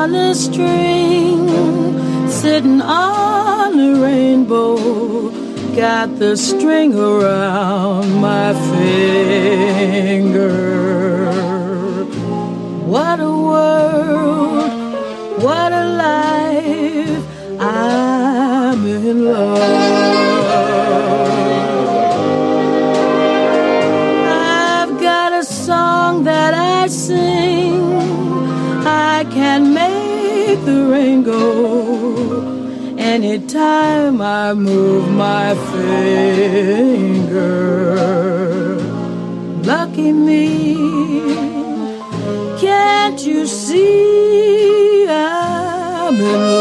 on a string, sitting on a rainbow, got the string around my finger. What a world, what a life, I'm in love. I've got a song that I sing, I can make the rain go anytime I move my finger. Lucky me, can't you see I'm in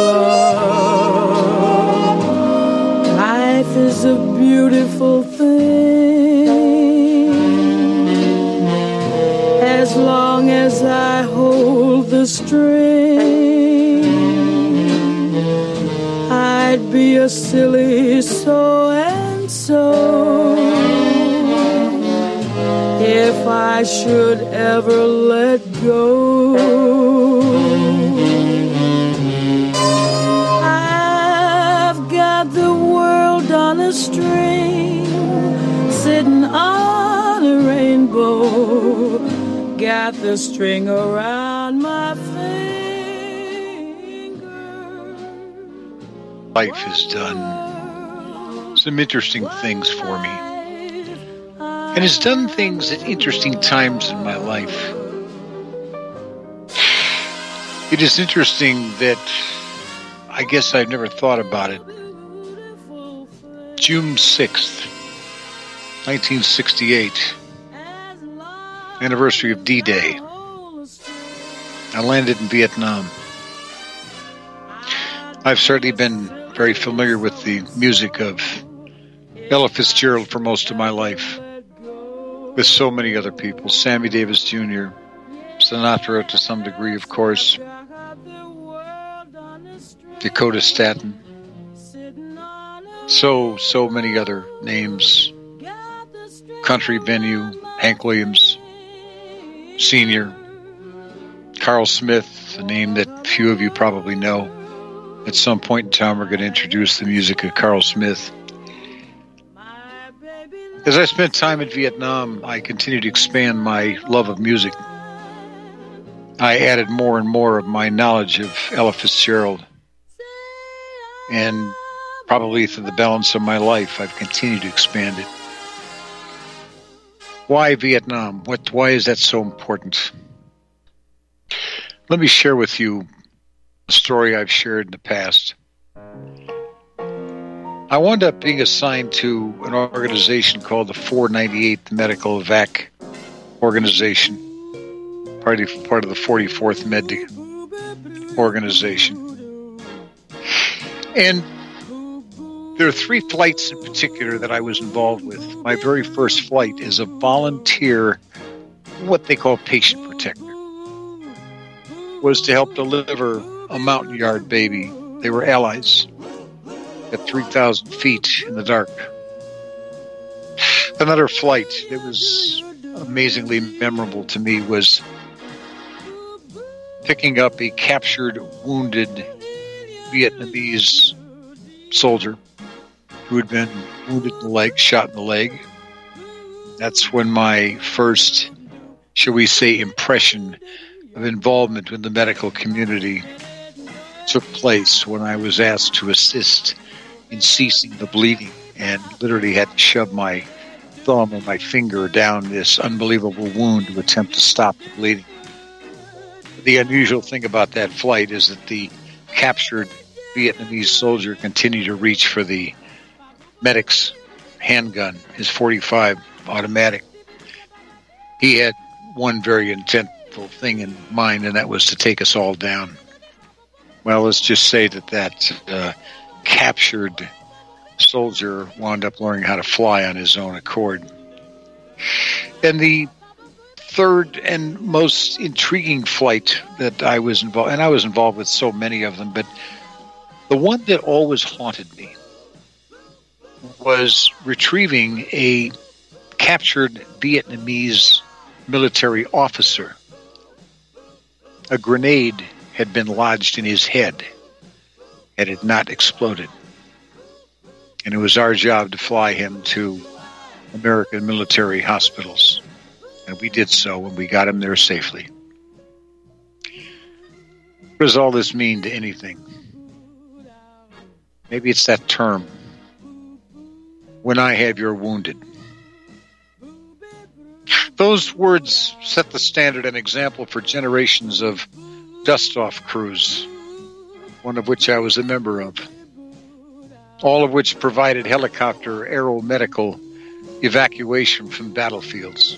love? Life is a beautiful thing, as long as I hold the string. I'd be a silly so-and-so if I should ever let go. I've got the world on a string, sitting on a rainbow, got the string around my finger. Life has done some interesting things for me, and has done things at interesting times in my life. It is interesting that I guess I've never thought about it. June 6th, 1968, anniversary of D-Day. I landed in Vietnam. I've certainly been very familiar with the music of Ella Fitzgerald for most of my life, with so many other people, Sammy Davis Jr., Sinatra to some degree, of course, Dakota Staten, so many other names, Country Venue, Hank Williams Sr., Carl Smith, a name that few of you probably know. At some point in time, we're going to introduce the music of Carl Smith. As I spent time in Vietnam, I continued to expand my love of music. I added more and more of my knowledge of Ella Fitzgerald. And probably through the balance of my life, I've continued to expand it. Why Vietnam? Why is that so important? Let me share with you a story I've shared in the past. I wound up being assigned to an organization called the 498th Medical Evac Organization, part of the 44th Med Organization. And there are 3 flights in particular that I was involved with. My very first flight is a volunteer, what they call patient protector, was to help deliver a Mountain Yard baby. They were allies at 3,000 feet in the dark. Another flight that was amazingly memorable to me was picking up a captured, wounded Vietnamese soldier who had been wounded in the leg, shot in the leg. That's when my first, shall we say, impression of involvement with the medical community took place, when I was asked to assist in ceasing the bleeding and literally had to shove my thumb and my finger down this unbelievable wound to attempt to stop the bleeding. The unusual thing about that flight is that the captured Vietnamese soldier continued to reach for the medic's handgun, his .45 automatic. He had one very intentful thing in mind, and that was to take us all down. Well, let's just say that captured soldier wound up learning how to fly on his own accord. And the third and most intriguing flight that I was involved, and I was involved with so many of them, but the one that always haunted me was retrieving a captured Vietnamese military officer. A grenade had been lodged in his head had it not exploded. And it was our job to fly him to American military hospitals. And we did so, and we got him there safely. What does all this mean to anything? Maybe it's that term, when I have your wounded. Those words set the standard and example for generations of dust-off crews, one of which I was a member of, all of which provided helicopter aeromedical evacuation from battlefields.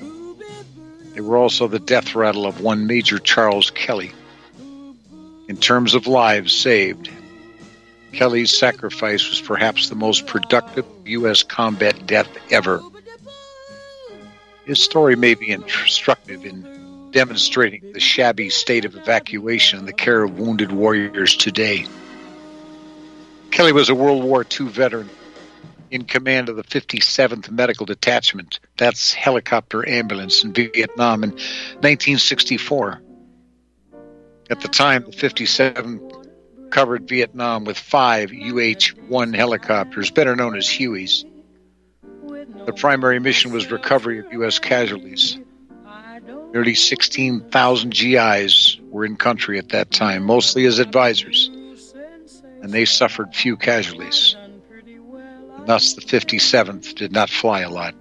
They were also the death rattle of one Major Charles Kelly. In terms of lives saved, Kelly's sacrifice was perhaps the most productive U.S. combat death ever. His story may be instructive in demonstrating the shabby state of evacuation and the care of wounded warriors today. Kelly was a World War II veteran in command of the 57th Medical Detachment, that's helicopter ambulance in Vietnam in 1964. At the time, the 57th covered Vietnam with 5 UH-1 helicopters, better known as Hueys. The primary mission was recovery of U.S. casualties. Nearly 16,000 GIs were in country at that time, mostly as advisors, and they suffered few casualties. And thus, the 57th did not fly a lot.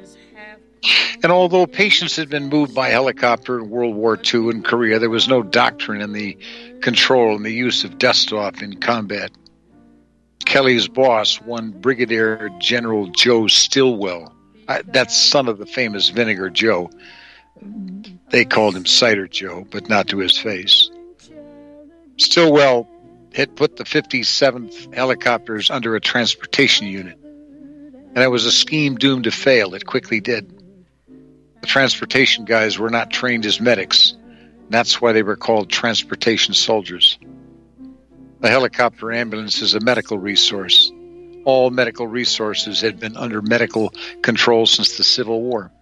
And although patients had been moved by helicopter in World War II and Korea, there was no doctrine in the control and the use of dust-off in combat. Kelly's boss, one Brigadier General Joe Stilwell, that's son of the famous Vinegar Joe. They called him Cider Joe, but not to his face. Stillwell had put the 57th helicopters under a transportation unit, and it was a scheme doomed to fail. It quickly did. The transportation guys were not trained as medics, and that's why they were called transportation soldiers. The helicopter ambulance is a medical resource. All medical resources had been under medical control since the Civil War.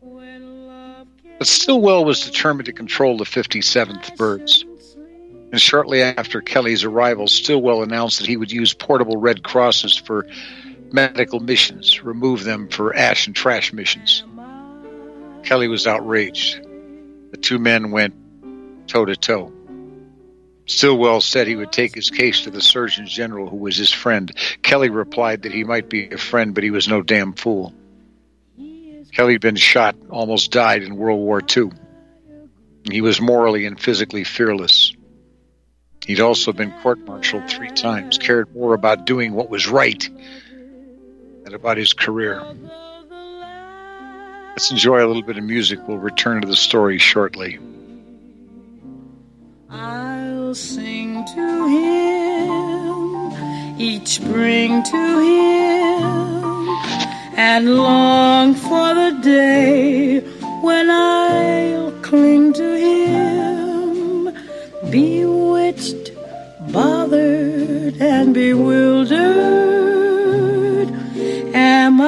But Stilwell was determined to control the 57th Birds. And shortly after Kelly's arrival, Stilwell announced that he would use portable Red Crosses for medical missions, remove them for ash and trash missions. Kelly was outraged. The two men went toe-to-toe. Stilwell said he would take his case to the Surgeon General, who was his friend. Kelly replied that he might be a friend, but he was no damn fool. Kelly had been shot, almost died in World War II. He was morally and physically fearless. He'd also been court-martialed 3 times, cared more about doing what was right than about his career. Let's enjoy a little bit of music. We'll return to the story shortly. I'll sing to him, each spring to him, and long for the day when I'll cling to him, bewitched, bothered, and bewildered am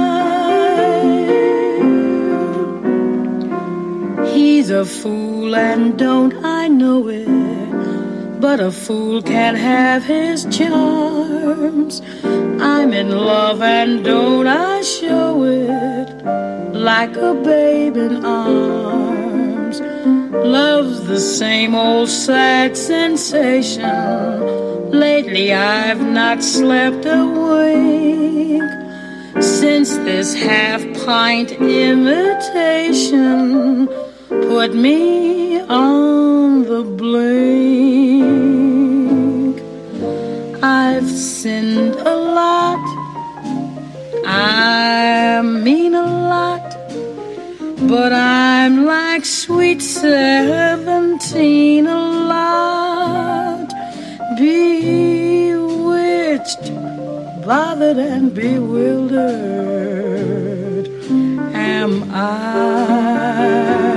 I. He's a fool and don't I know it, but a fool can have his charms. I'm in love and don't I show it, like a babe in arms. Love's the same old sad sensation. Lately I've not slept a wink, since this half-pint imitation put me on the blink. I've sinned a lot, I mean a lot, but I'm like sweet 17 a lot, bewitched, bothered, and bewildered am I.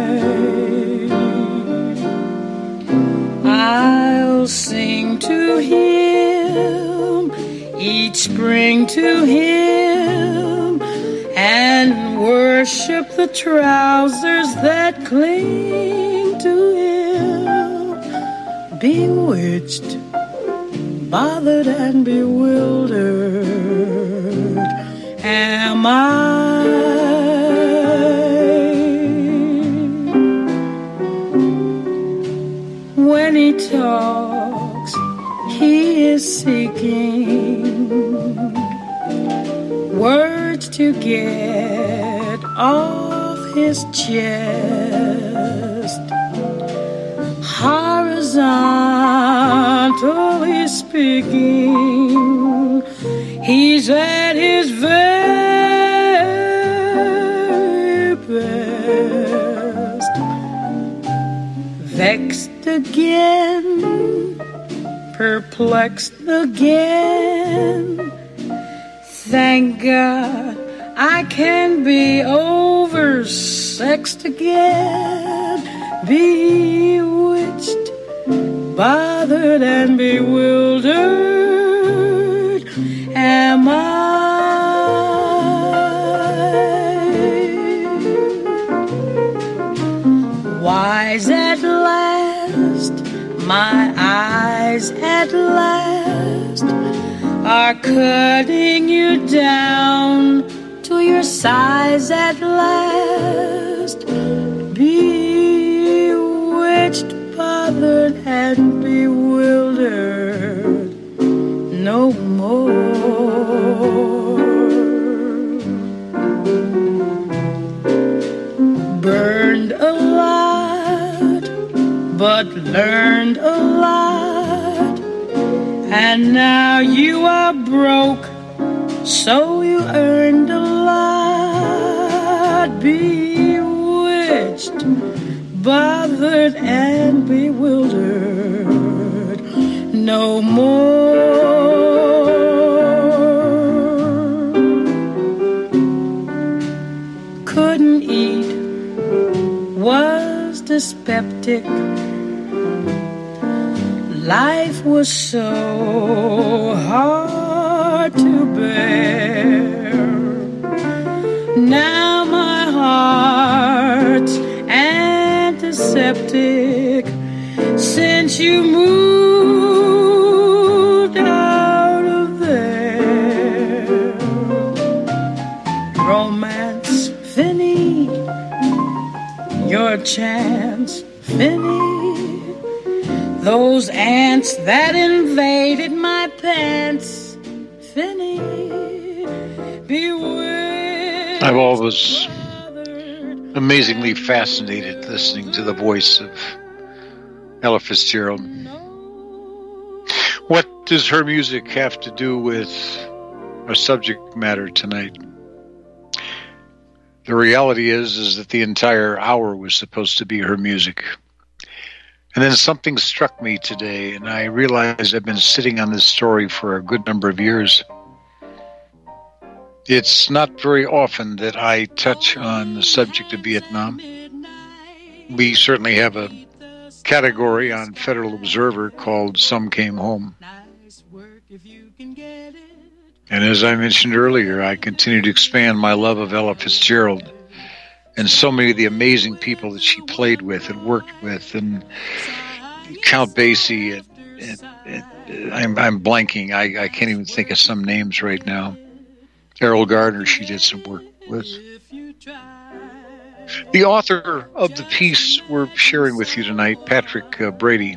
I'll sing to him, each spring to him, and worship the trousers that cling to him. bewitched, bothered and bewildered am I. When he talks, he is seeking words to get off his chest. Horizontally speaking, he's at his very best. Vexed again, perplexed again. Thank God I can be oversexed again. Bewitched, bothered and bewildered am I. Wise at last, my eyes at last are cutting you down to your size at last. Bewitched, bothered and bewildered no more. Burned a lot, but learned a lot, and now you are broke, so you earned a lot. Bewitched, bothered and bewildered no more. Couldn't eat, was dyspeptic. Life was so hard to bear. Now my heart's antiseptic since you moved out of there. Romance, Finny, your chance, Finny. Those ants that invaded my pants, Finny, beware. I've always amazingly fascinated listening to the voice of Ella Fitzgerald. What does her music have to do with our subject matter tonight? The reality is that the entire hour was supposed to be her music. And then something struck me today, and I realized I've been sitting on this story for a good number of years. It's not very often that I touch on the subject of Vietnam. We certainly have a category on Federal Observer called Some Came Home. And as I mentioned earlier, I continue to expand my love of Ella Fitzgerald and so many of the amazing people that she played with and worked with, and Count Basie, and I'm blanking. I can't even think of some names right now. Errol Gardner, she did some work with. The author of the piece we're sharing with you tonight, Patrick Brady,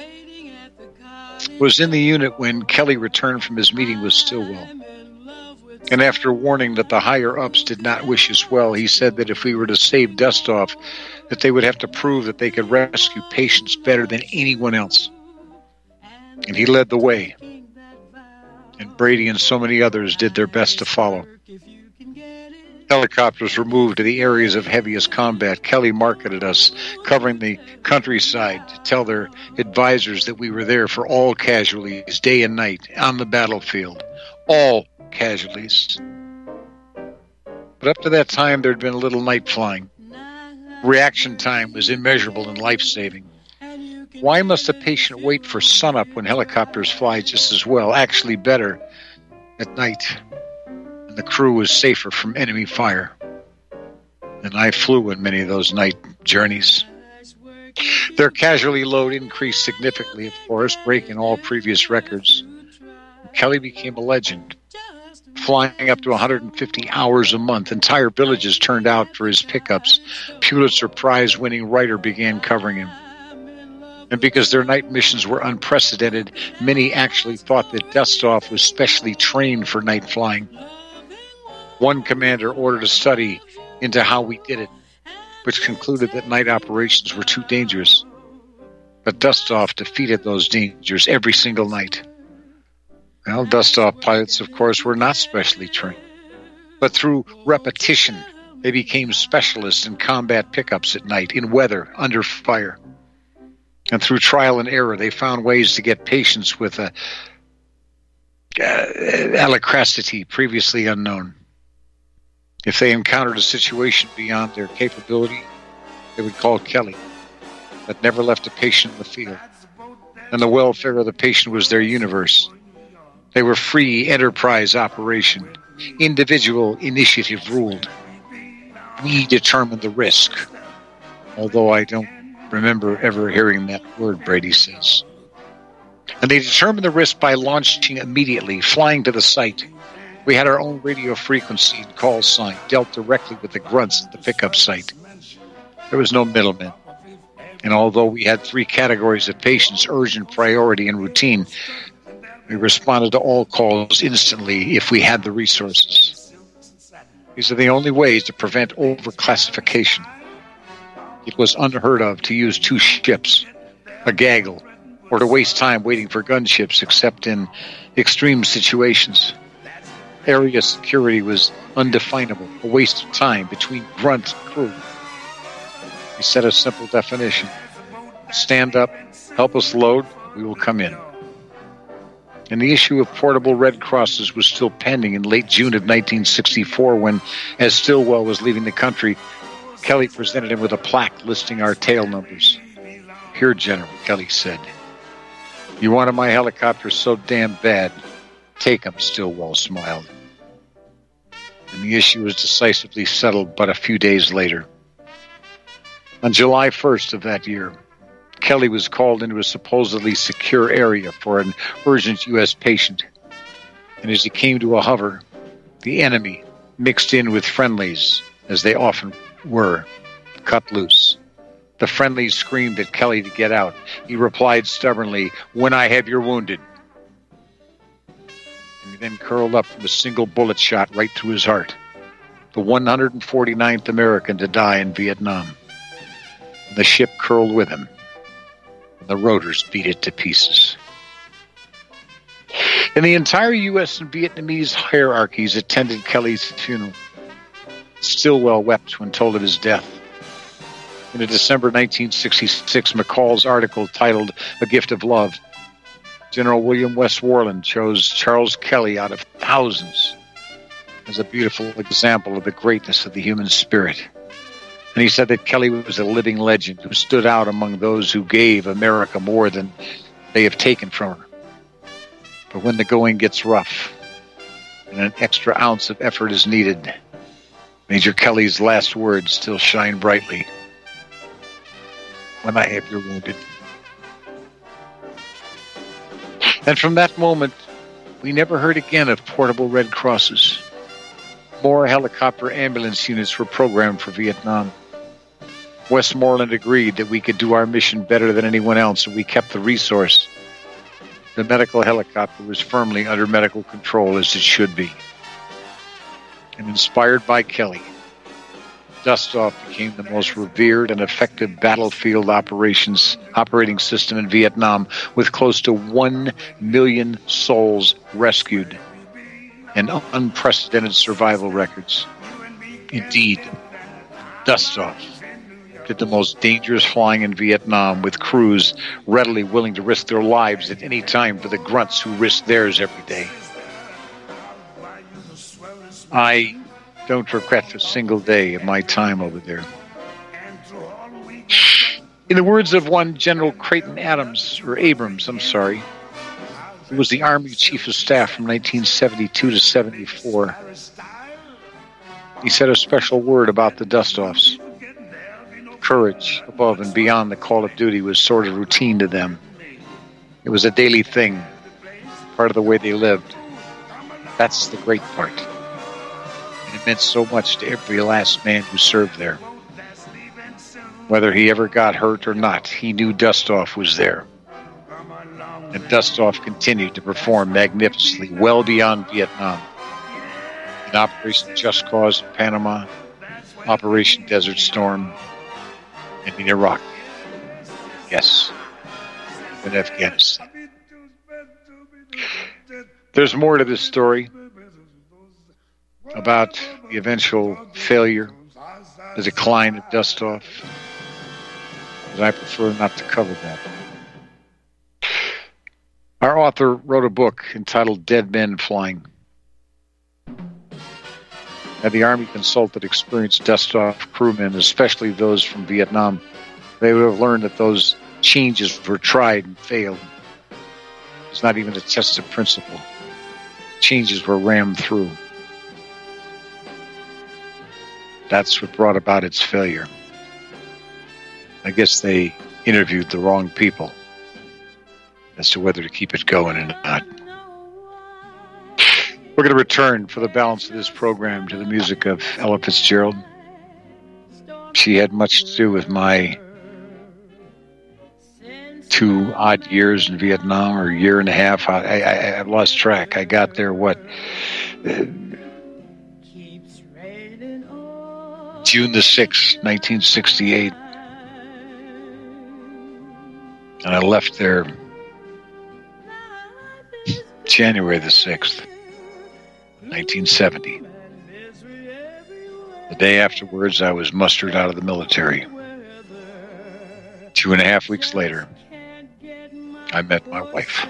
was in the unit when Kelly returned from his meeting with Stilwell. And after warning that the higher-ups did not wish us well, he said that if we were to save Dustoff, that they would have to prove that they could rescue patients better than anyone else. And he led the way. And Brady and so many others did their best to follow. Helicopters were moved to the areas of heaviest combat. Kelly marketed us, covering the countryside, to tell their advisors that we were there for all casualties, day and night, on the battlefield. All casualties. But up to that time, there had been a little night flying. Reaction time was immeasurable and life-saving. Why must a patient wait for sunup when helicopters fly just as well, actually better, at night? And the crew was safer from enemy fire. And I flew in many of those night journeys. Their casualty load increased significantly, of course, breaking all previous records. Kelly became a legend, flying up to 150 hours a month. Entire villages turned out for his pickups. Pulitzer Prize-winning writer began covering him. And because their night missions were unprecedented, many actually thought that Dustoff was specially trained for night flying. One commander ordered a study into how we did it, which concluded that night operations were too dangerous. But Dustoff defeated those dangers every single night. Well, Dustoff pilots, of course, were not specially trained. But through repetition, they became specialists in combat pickups at night, in weather, under fire. And through trial and error, they found ways to get patients with alacrity previously unknown. If they encountered a situation beyond their capability, they would call Kelly, but never left a patient in the field. And the welfare of the patient was their universe. They were free enterprise operation. Individual initiative ruled. We determined the risk. Although I don't remember ever hearing that word, Brady says. And they determined the risk by launching immediately, flying to the site. We had our own radio frequency and call sign, dealt directly with the grunts at the pickup site. There was no middleman. And although we had 3 categories of patients, urgent, priority, and routine, we responded to all calls instantly if we had the resources. These are the only ways to prevent overclassification. It was unheard of to use 2 ships, a gaggle, or to waste time waiting for gunships except in extreme situations. Area security was undefinable, a waste of time between grunt and crew. We set a simple definition. Stand up, help us load, we will come in. And the issue of portable Red Crosses was still pending in late June of 1964 when, as Stilwell was leaving the country, Kelly presented him with a plaque listing our tail numbers. Here, General, Kelly said. You wanted my helicopter so damn bad. Take them, Stilwell smiled. And the issue was decisively settled but a few days later. On July 1st of that year, Kelly was called into a supposedly secure area for an urgent U.S. patient. And as he came to a hover, the enemy, mixed in with friendlies, as they often were, cut loose. The friendlies screamed at Kelly to get out. He replied stubbornly, "When I have your wounded." And he then curled up from a single bullet shot right through his heart. The 149th American to die in Vietnam. And the ship curled with him. And the rotors beat it to pieces. And the entire U.S. and Vietnamese hierarchies attended Kelly's funeral. Stilwell wept when told of his death. In a December 1966 McCall's article titled A Gift of Love, General William West Worland chose Charles Kelly out of thousands as a beautiful example of the greatness of the human spirit. And he said that Kelly was a living legend who stood out among those who gave America more than they have taken from her. But when the going gets rough and an extra ounce of effort is needed, Major Kelly's last words still shine brightly. When I have your wounded. And from that moment, we never heard again of portable Red Crosses. More helicopter ambulance units were programmed for Vietnam. Westmoreland agreed that we could do our mission better than anyone else, and we kept the resource. The medical helicopter was firmly under medical control, as it should be. And inspired by Kelly, Dustoff became the most revered and effective battlefield operating system in Vietnam, with close to 1 million souls rescued and unprecedented survival records. Indeed, Dustoff did the most dangerous flying in Vietnam, with crews readily willing to risk their lives at any time for the grunts who risk theirs every day. I don't regret a single day of my time over there. In the words of one General Creighton Abrams, who was the Army Chief of Staff from 1972 to 74, he said a special word about the Dustoffs. courage above and beyond the call of duty was sort of routine to them. It was a daily thing, part of the way they lived. That's the great part. And it meant so much to every last man who served there. Whether he ever got hurt or not, he knew Dustoff was there. And Dustoff continued to perform magnificently well beyond Vietnam. In Operation Just Cause in Panama, Operation Desert Storm, and in Iraq. Yes, in Afghanistan. There's more to this story about the eventual failure, the decline of Dustoff, but I prefer not to cover that. Our author wrote a book entitled Dead Men Flying. Had the Army consulted experienced Dustoff crewmen, especially those from Vietnam, they would have learned that those changes were tried and failed. It's not even a tested principle. Changes were rammed through. That's what brought about its failure. I guess they interviewed the wrong people as to whether to keep it going or not. We're going to return for the balance of this program to the music of Ella Fitzgerald. She had much to do with my 2 odd years in Vietnam, or a year and a half. I lost track. I got there, June the 6th, 1968. And I left there January the 6th, 1970. The day afterwards, I was mustered out of the military. 2.5 weeks later, I met my wife.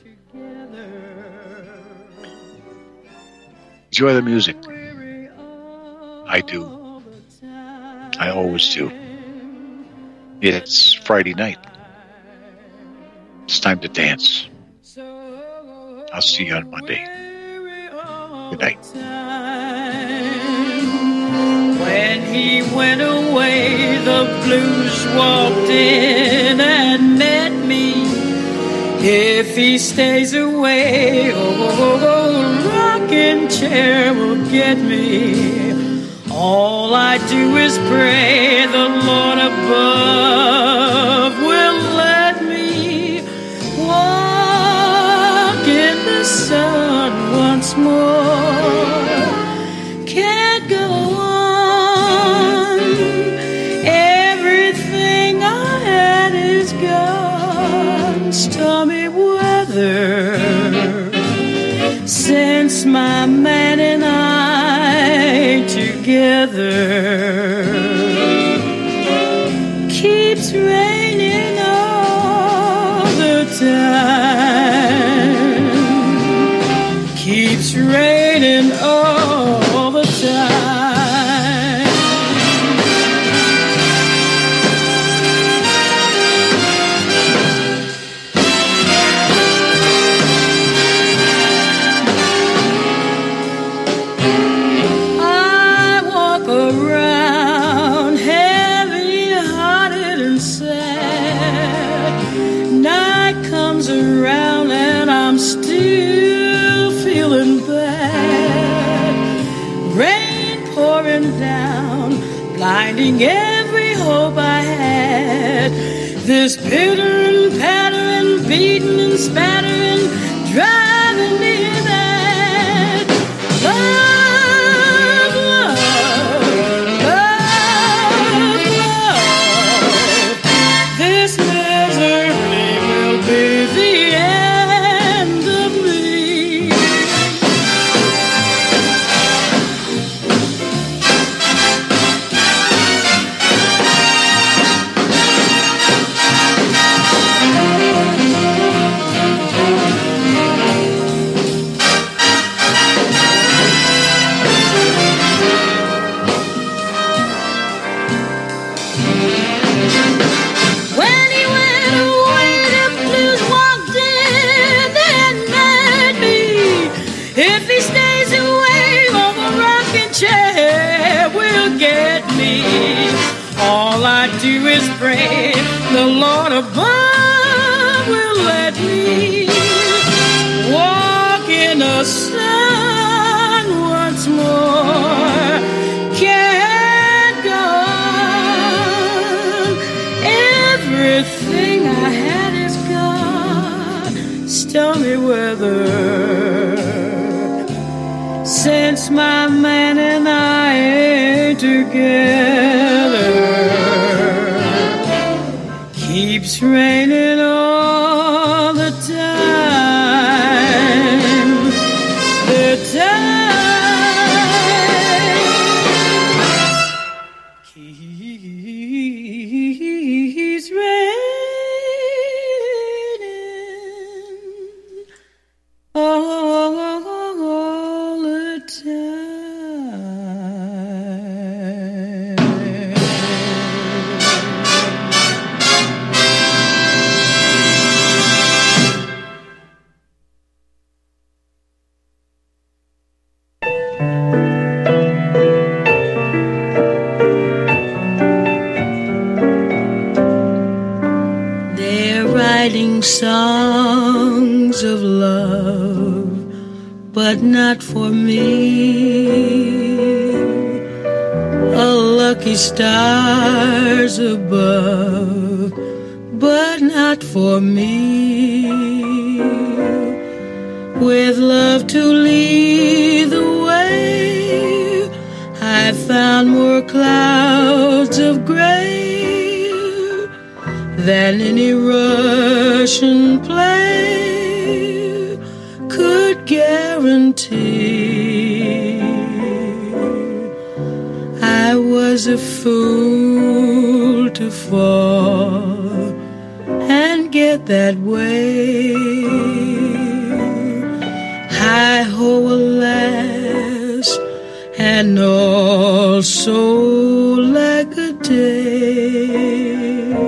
Enjoy the music. I do. I always do. It's Friday night. It's time to dance. I'll see you on Monday. Good night. When he went away, the blues walked in and met me. If he stays away, rocking chair will get me. All I do is pray the Lord above will let me walk in the sun once more. Can't go on. Everything I had is gone. Stormy weather. Since my man and I together, keeps raining all the time. Keeps raining all the time. I walk around heavy-hearted and sad. Night comes around and I'm still feeling bad. Rain pouring down, blinding every hope I had. This pittering, pattering, beating and spattering, driving me mad. Love, love, love, love. This misery will be the end of me. to his pray. The Lord above will let me walk in the sun once more. Can't go on. Everything I had is gone. Stormy weather. Since my man and I ain't together, keeps raining all the time. The time keeps raining all the time. Songs of love, but not for me. A lucky stars above, but not for me. With love to lead the way, I found more clouds of gray than any Russian play could guarantee. I was a fool to fall and get that way. Hi-ho, alas, and also like a day.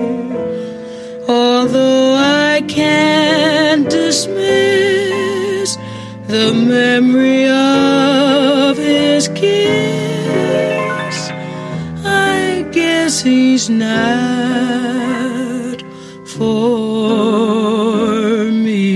Although I can't dismiss the memory of his kiss, I guess he's not for me.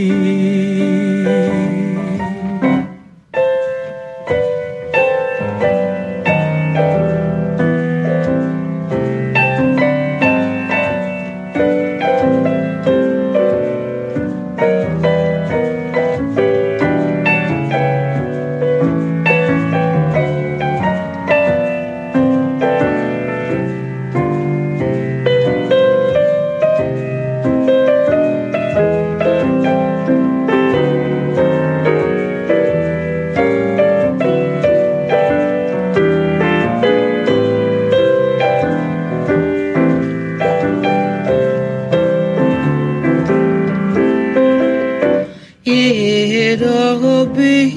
It all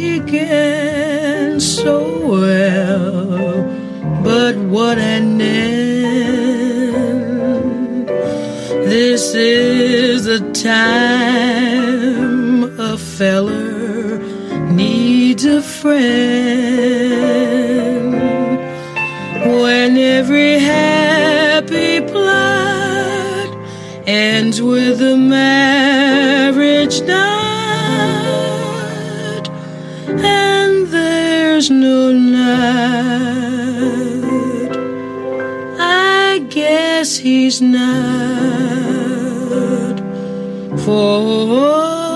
began so well, but what an end. This is the time a feller needs a friend, when every happy plot ends with a marriage night, and there's no night. I guess he's not for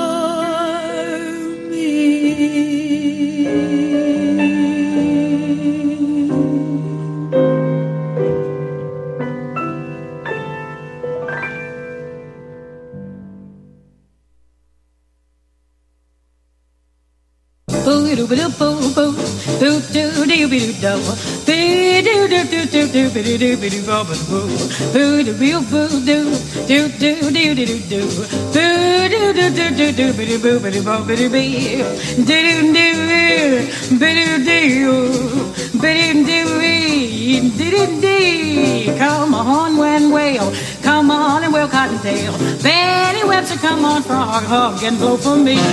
Come on, when whale, come on and well cottontail. Fanny Webster, come on, frog, hug and blow for me.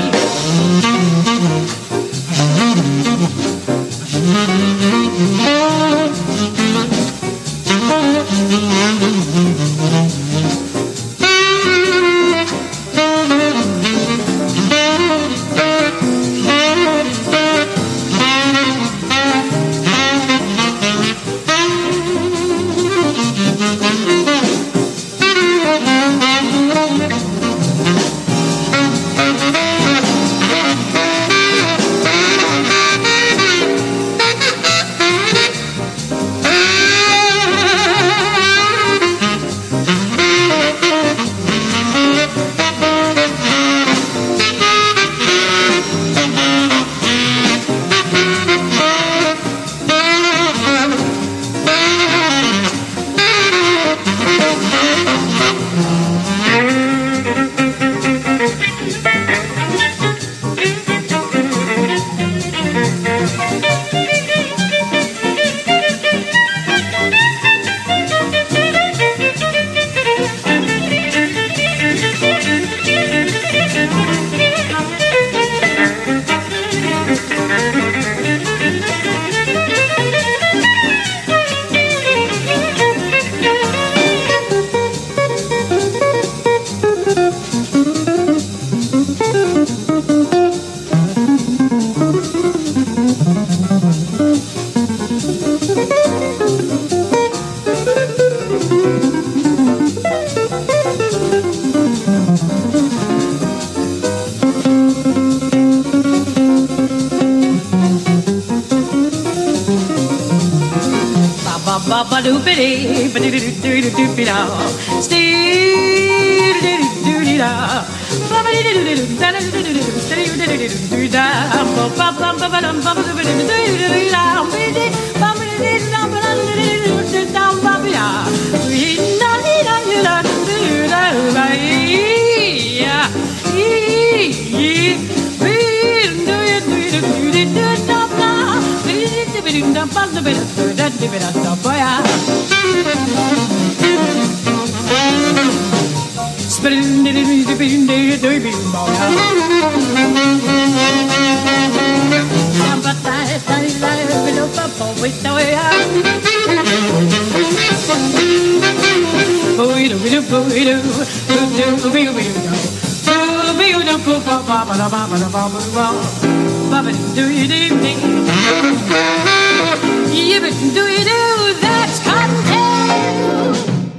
That's Cottontail.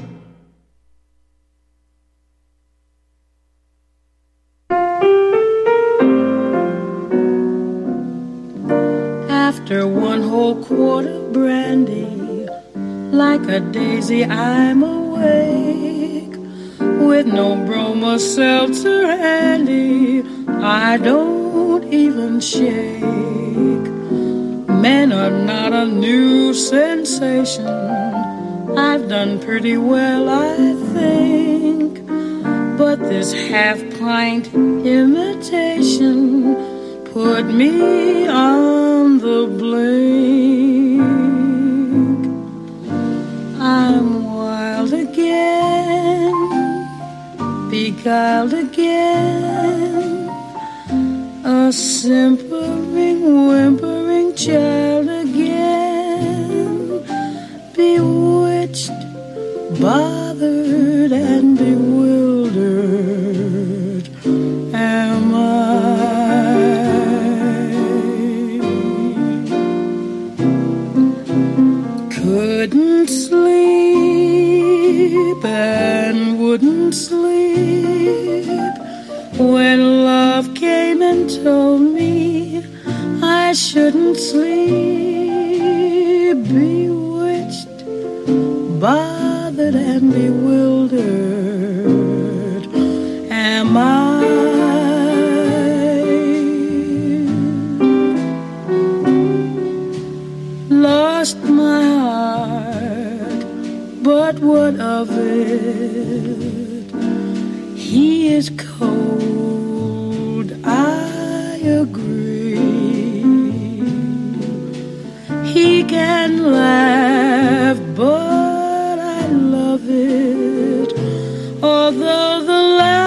After one whole quart of brandy, like a daisy I'm awake, with no bromo seltzer handy, I don't even shake. Men are not a new sensation, I've done pretty well, I think, but this half-pint imitation put me on the blink. I'm wild again, beguiled again, a simpering, whimpering child again, bewitched, bothered, and bewildered am I. Couldn't sleep and wouldn't sleep when love came and told me I shouldn't sleep. Bewitched, bothered, and bewildered am I. Lost my heart, but what of it? He is cold, I agree. He can laugh, but I love it, although the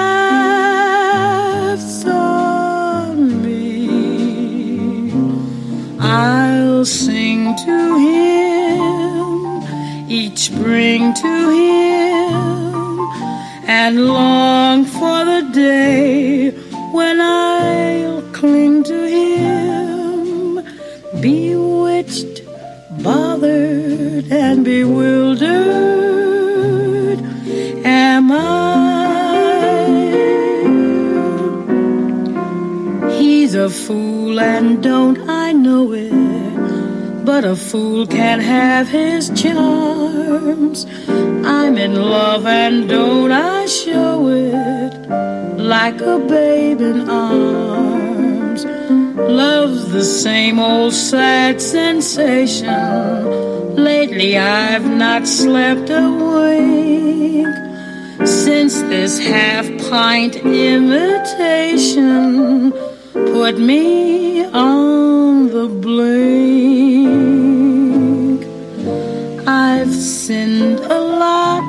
laugh's on me. I'll sing to him, each spring to him, and long for the day when I'll cling to him. Bewitched, bothered, and bewildered am I. He's a fool and don't I know it, but a fool can have his charms. I'm in love and don't I show it, like a babe in arms. Love's the same old sad sensation. Lately I've not slept a wink, since this half-pint imitation put me on the blink. I've sinned a lot,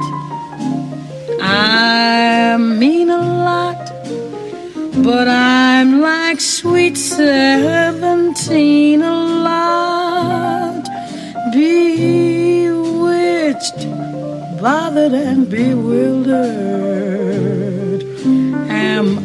I mean a lot, but I'm like sweet 17 a lot. Bewitched, bothered, and bewildered am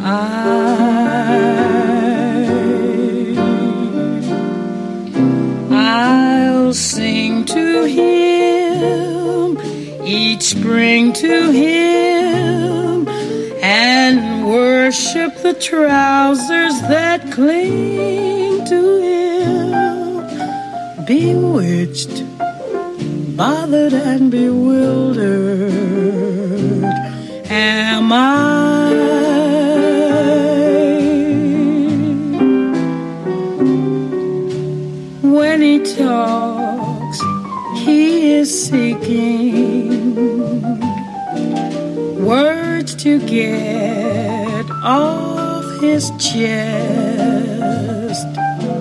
I'll sing to him, each spring to him, and worship the trousers that cling to him. Bewitched, bothered and bewildered am I. When he talks, he is seeking words to get off his chest.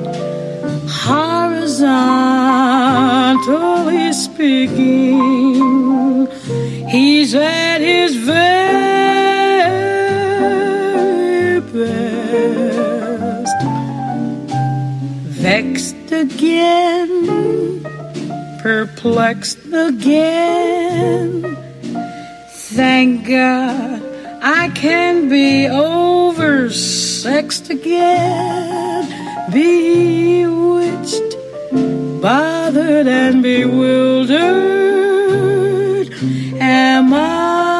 Horizontally speaking, he's at his very best. Vexed again, perplexed again. Thank God I can be oversexed again. Bewitched, bothered and bewildered am I.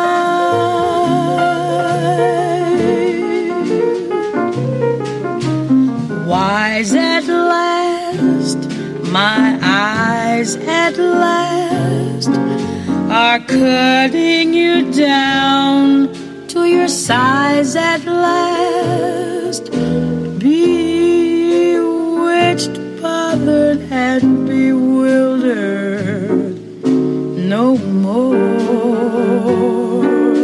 Wise at last, my eyes at last are cutting you down to your size at last. Bewitched, bothered, and bewildered no more.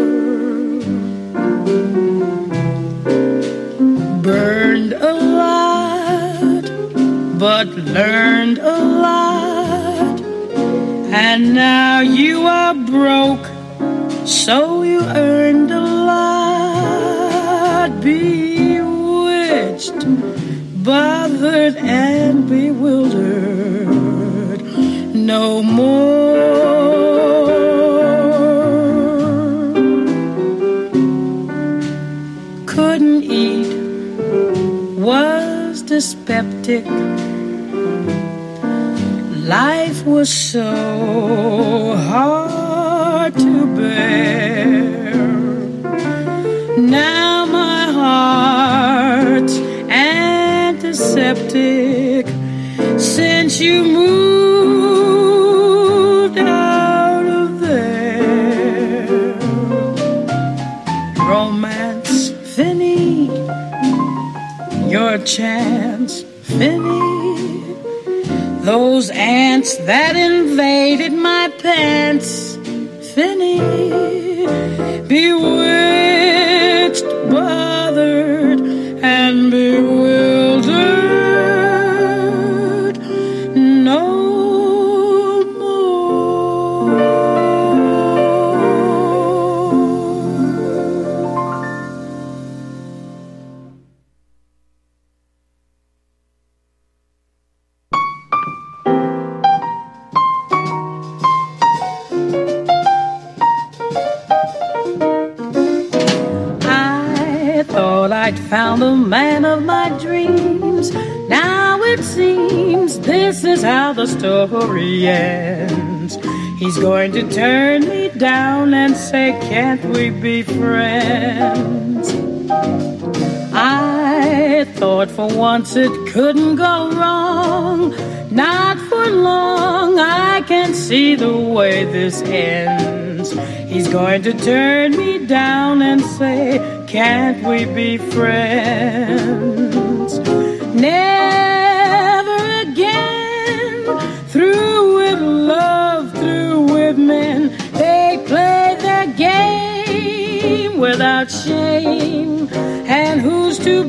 Burned a lot, but learned a lot, and now you are broke, so you earned a lot. Bewitched, bothered and bewildered no more. Couldn't eat, was dyspeptic. Life was so hard to bear. Now my heart's antiseptic since you moved out of there. Romance, Finny, your chance, Finny. Those ants that invaded my pants, Finny. Bewitched, bothered, and bewildered no more. I'd found the man of my dreams. Now it seems this is how the story ends. He's going to turn me down and say, can't we be friends? I thought for once it couldn't go wrong. Not for long, I can see the way this ends. He's going to turn me down and say, can't we be friends? Never again, through with love, through with men, they play their game without shame. And who's to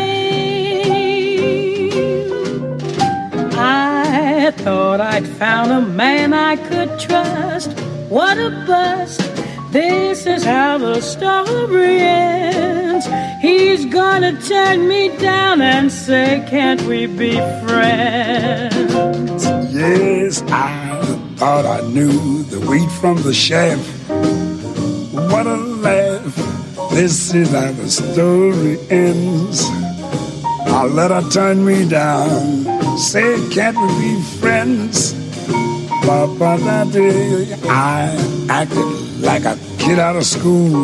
blame? I thought I'd found a man I could trust. What a bust. This is how the story ends. He's gonna turn me down and say, can't we be friends? Yes, I thought I knew the wheat from the chaff. What a laugh. This is how the story ends. I let her turn me down, say, can't we be friends? But that day I acted like a kid out of school.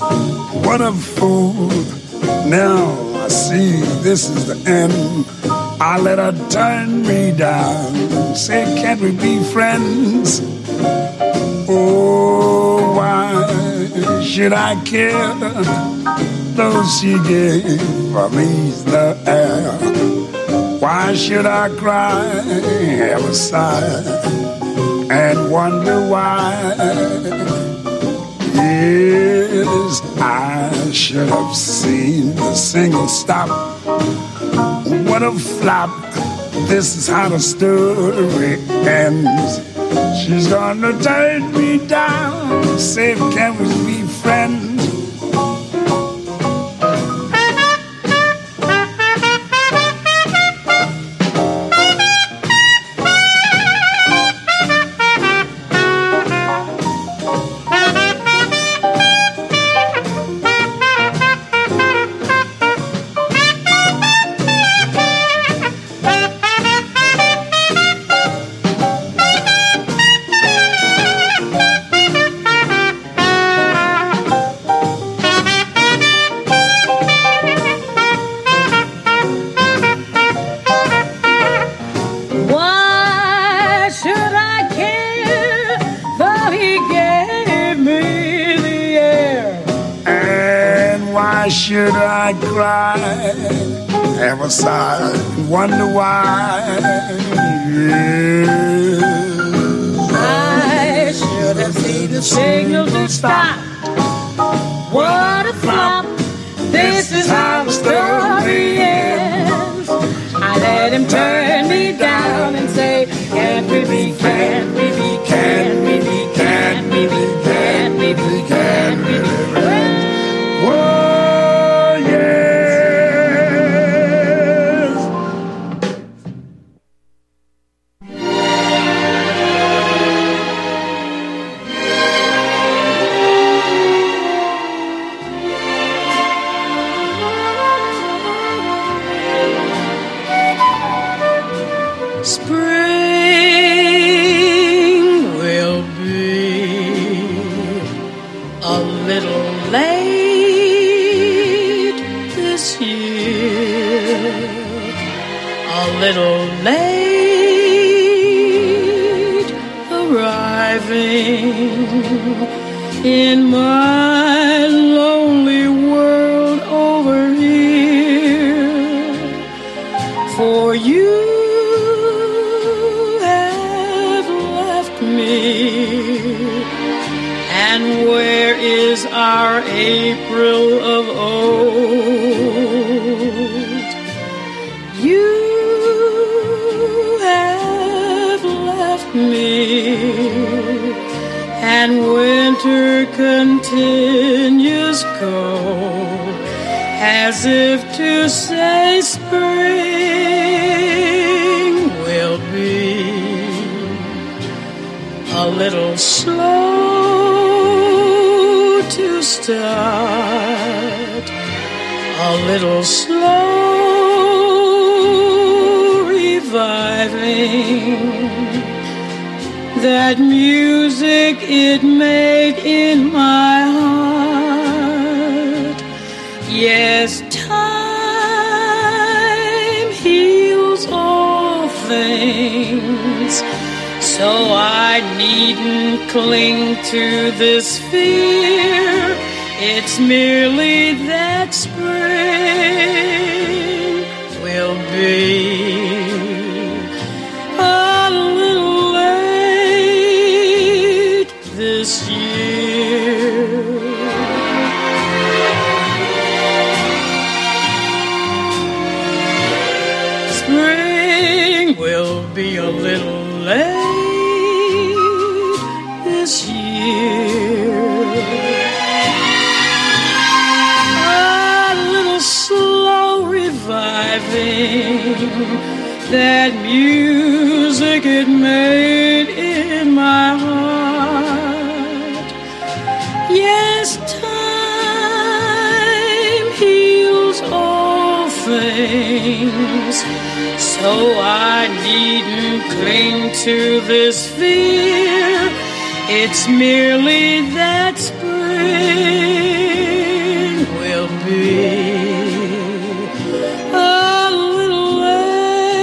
What a fool. Now I see this is the end. I let her turn me down. Say, can't we be friends? Oh, why should I care? Though she gave me the air. Why should I cry, have a sigh, and wonder why? Yes, I should have seen the single stop. What a flop. This is how the story ends. She's gonna turn me down. Say, can we be friends? Should I cry, have a sigh, wonder why? Yes. I should have seen the signal to stop. What a flop. This is how the story ends. I let him turn me down and say, can't we be, can't we be, can't we be, can't we be, can't we be, can't we be friends? Whoa. In my lonely world over here, for you have left me. And where is our April of old? You have left me. And winter continues cold, as if to say spring will be a little slow to start, a little slow reviving that music it made in my heart. Yes, time heals all things, so I needn't cling to this fear. It's merely that spring will be this year. Spring will be a little late this year. A little slow reviving that music it made in my heart. Yes, time heals all things, so I needn't cling to this fear. It's merely that spring will be a little late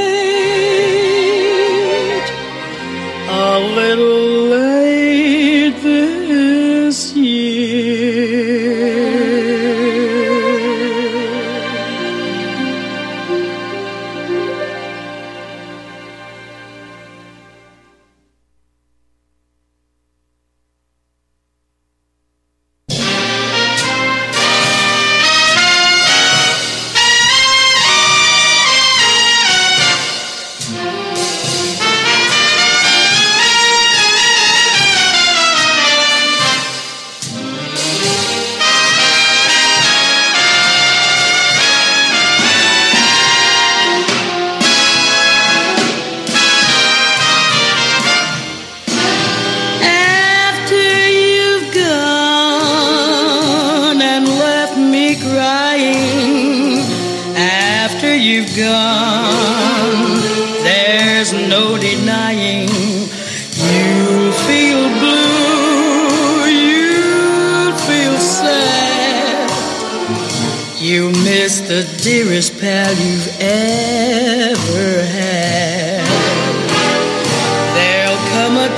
after you've gone, there's no denying you'll feel blue, you'll feel sad. You miss the dearest pal you've ever had. There'll come a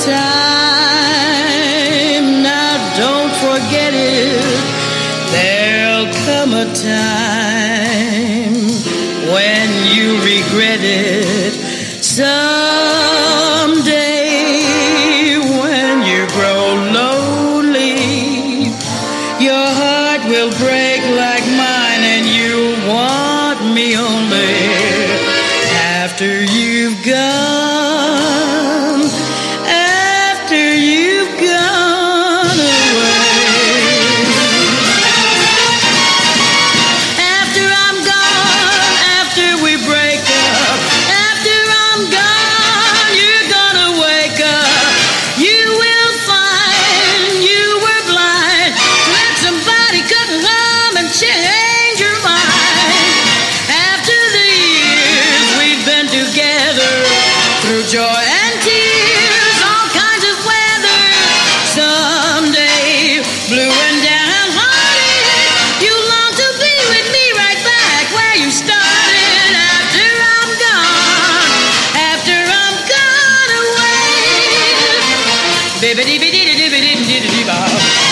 time, now don't forget it. There'll come a time when you regret it. Someday when you grow lonely, your heart will break like mine and you'll want me only after you've gone, after you've gone away. After I'm gone, after we break up, after I'm gone, you're gonna wake up. You will find you were blind. Let somebody come home and change your mind. After the years we've been together, through joy and tears, all kinds of weather. Someday, blue and downhearted, you long to be with me right back where you started. After I'm gone, after I'm gone away. Bibbidi-bidi-di-bidi-di-bidi-di-bop.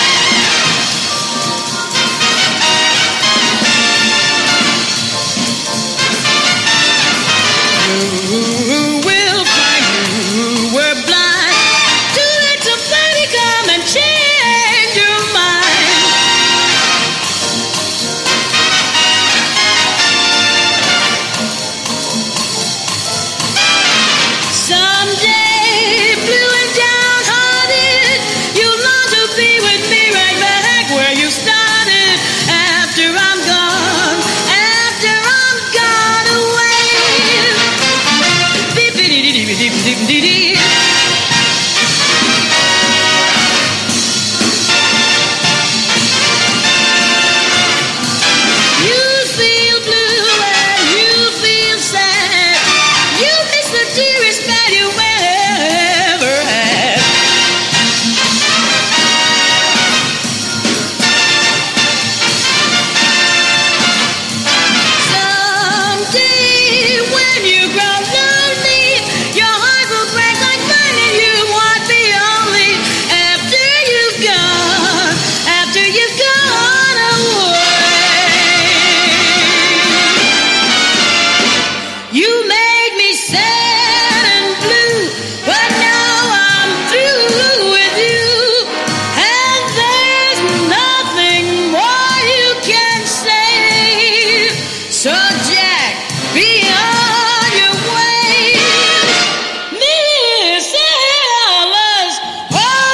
You will find you were blind to let somebody come and change your mind. Someday, blue and downhearted, you long to be with me right back where you started. After I'm gone, after I'm gone away. Beep-a-dee-dee-dee-dee-dee-dee-dee. You feel blue and you feel sad. You miss the dearest man you ever had. Someday when you grow lonely, your heart will break like mine and you want me only after you've gone, after you've gone away. You made me sad and blue, but now I'm through with you, and there's nothing more you can say. So Jack, be on your way, Miss Alice. Oh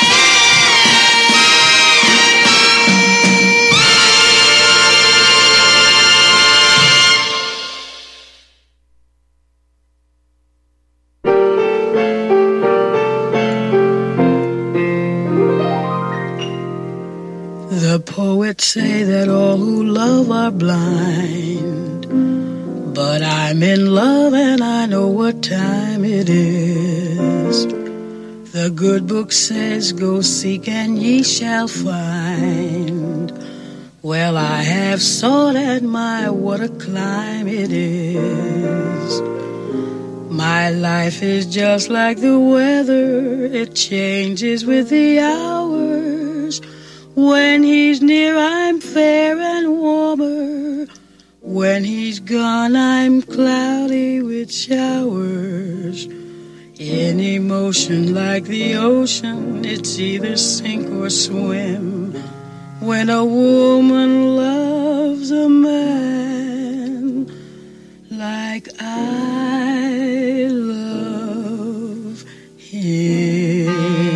The poets say that all who love are blind, but I'm in love and I know what time it is. The good book says, go seek and ye shall find. Well, I have sought and my, what a climb it is. My life is just like the weather, it changes with the hours. When he's near, I'm fair and warmer. When he's gone, I'm cloudy with showers. In emotion like the ocean, it's either sink or swim. When a woman loves a man like I love him.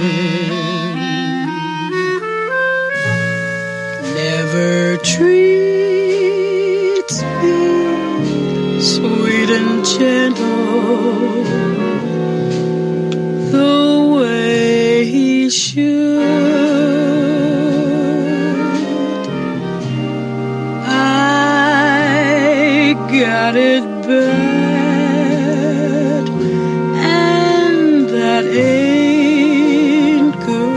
Never treats me sweet and gentle the way he should. I got it bad, and that ain't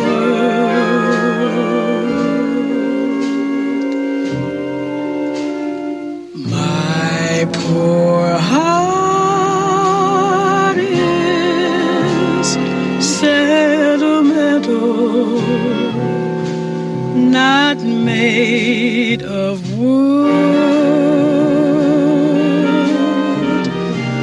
good. My poor heart is sentimental, not made of wood.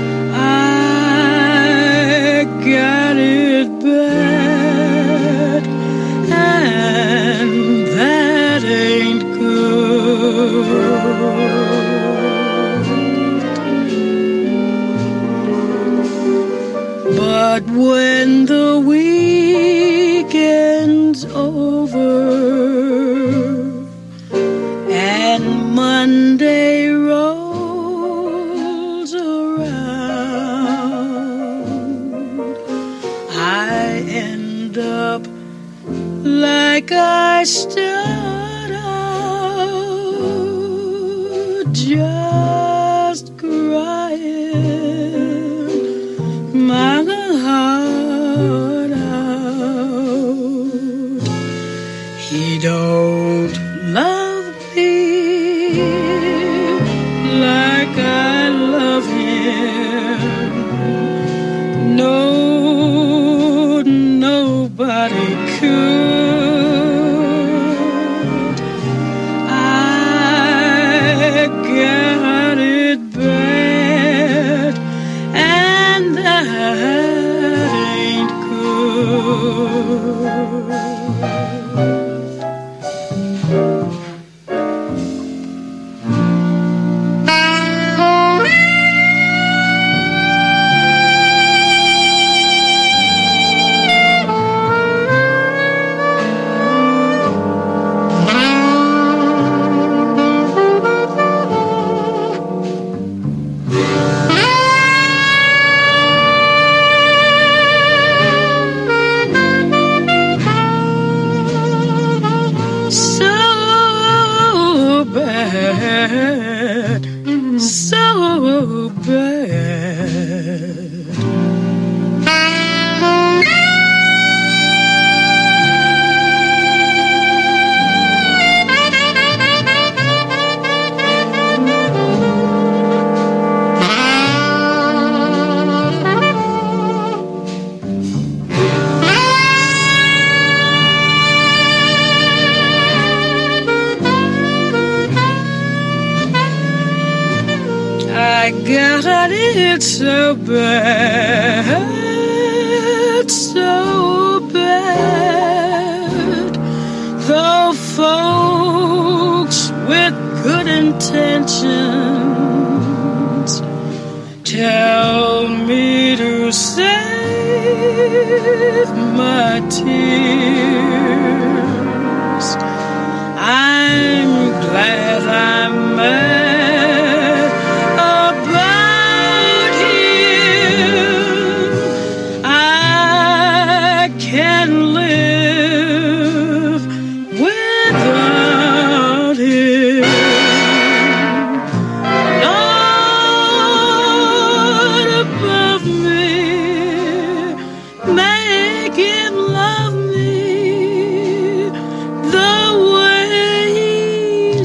I got it bad, and that ain't good. But when the weekend's over and Monday rolls around, I end up like I start out, just crying my heart out. He don't love me like I love him. No, nobody could. I got it bad, and that ain't good. So bad. I got it so bad, so bad. Though folks with good intentions tell me to save my tears, I'm glad I'm mad about him. I can't live without him. Lord above me, make him love me the way he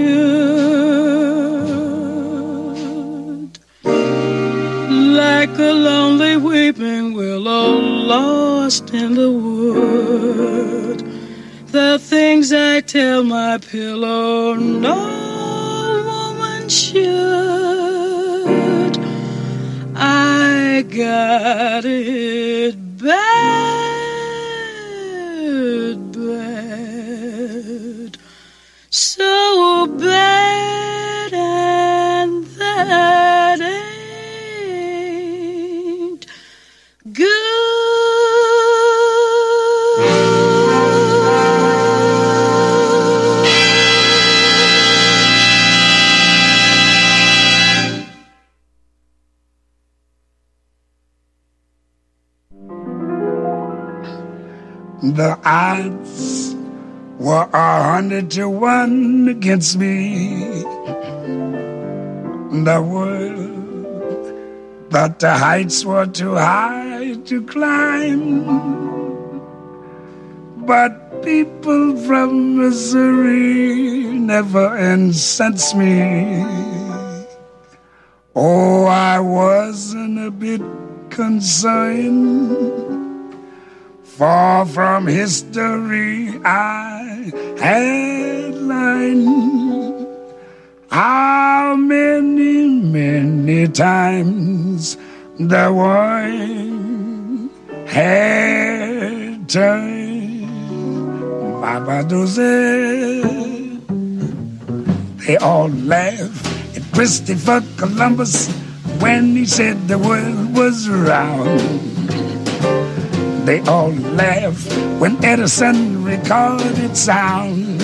should. Like a lonely weeping willow lost in the wood, the things I tell my pillow no woman should. I got it bad, bad, so bad, and that ain't good. The odds were 100 to 1 against me. the world. But the heights were too high to climb. But people from Missouri never incensed me. Oh, I wasn't a bit concerned, for from history I had learned how many, many times the world had turned. Baba Doze, they all laugh at Christopher Columbus when he said the world was round. They all laugh when Edison recorded sound.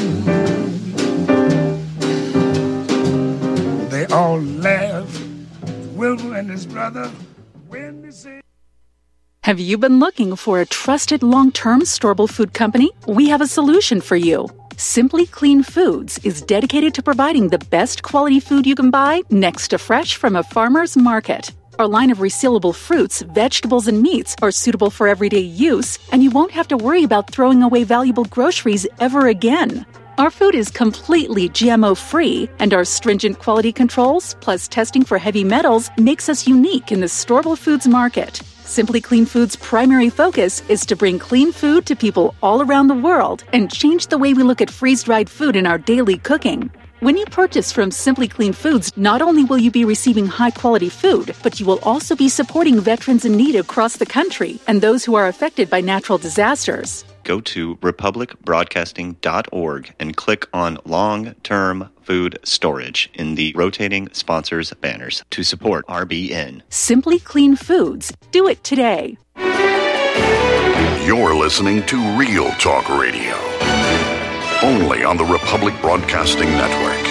They all laugh, Wilbur and his brother, when they say... Have you been looking for a trusted long-term storable food company? We have a solution for you. Simply Clean Foods is dedicated to providing the best quality food you can buy next to fresh from a farmer's market. Our line of resealable fruits, vegetables, and meats are suitable for everyday use, and you won't have to worry about throwing away valuable groceries ever again. Our food is completely GMO-free, and our stringent quality controls, plus testing for heavy metals, makes us unique in the storable foods market. Simply Clean Foods' primary focus is to bring clean food to people all around the world and change the way we look at freeze-dried food in our daily cooking. When you purchase from Simply Clean Foods, not only will you be receiving high-quality food, but you will also be supporting veterans in need across the country and those who are affected by natural disasters. Go to republicbroadcasting.org and click on Long-Term Food Storage in the rotating sponsors banners to support RBN. Simply Clean Foods. Do it today. You're listening to Real Talk Radio, only on the Republic Broadcasting Network.